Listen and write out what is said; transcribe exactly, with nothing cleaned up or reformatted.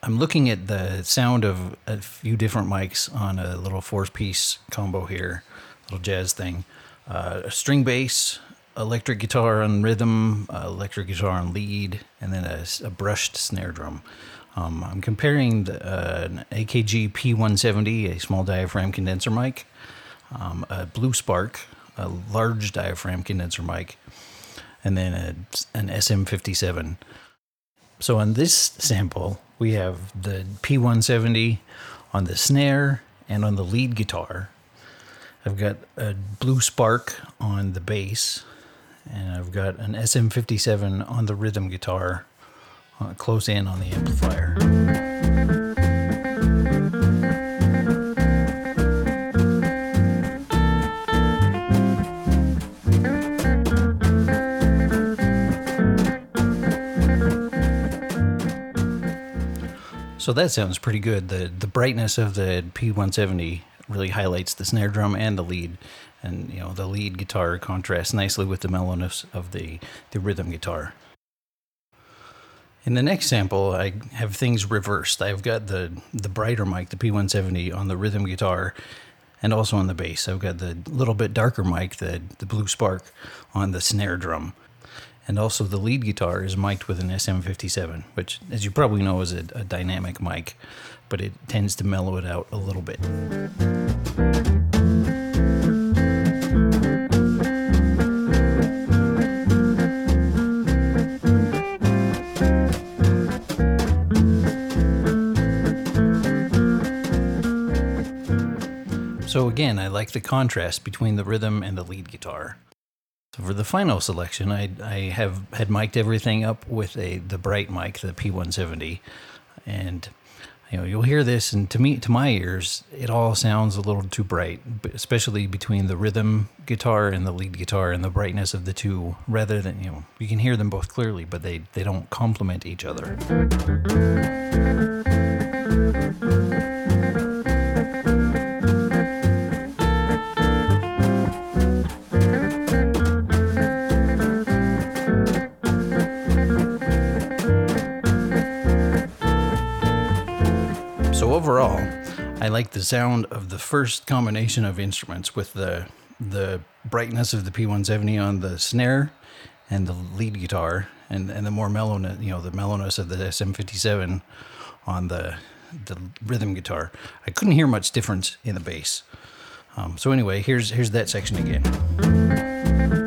I'm looking at the sound of a few different mics on a little four-piece combo here, little jazz thing. Uh, a string bass, electric guitar on rhythm, uh, electric guitar on lead, and then a, a brushed snare drum. Um, I'm comparing the, uh, an A K G P one seventy, a small diaphragm condenser mic, um, a Blue Spark, a large diaphragm condenser mic, and then a, an S M fifty-seven. So on this sample, we have the P one seventy on the snare and on the lead guitar. I've got a Blue Spark on the bass, and I've got an S M fifty-seven on the rhythm guitar, uh, close in on the amplifier. So that sounds pretty good. The the brightness of the P one seventy really highlights the snare drum and the lead, and you know the lead guitar contrasts nicely with the mellowness of the, the rhythm guitar. In the next sample, I have things reversed. I've got the the brighter mic, the P one seventy, on the rhythm guitar, and also on the bass. I've got the little bit darker mic, the the Blue Spark, on the snare drum. And also the lead guitar is mic'd with an S M fifty-seven, which, as you probably know, is a, a dynamic mic, but it tends to mellow it out a little bit. So again, I like the contrast between the rhythm and the lead guitar. So for the final selection, I, I have had mic'd everything up with a the bright mic, the P one seventy, and you know you'll hear this, and to me, to my ears, it all sounds a little too bright, especially between the rhythm guitar and the lead guitar, and the brightness of the two. Rather than, you know, you can hear them both clearly, but they they don't complement each other. So overall, I like the sound of the first combination of instruments with the the brightness of the P one seventy on the snare and the lead guitar, and, and the more mellowness, you know, the mellowness of the S M fifty-seven on the the rhythm guitar. I couldn't hear much difference in the bass. Um, so anyway, here's here's that section again.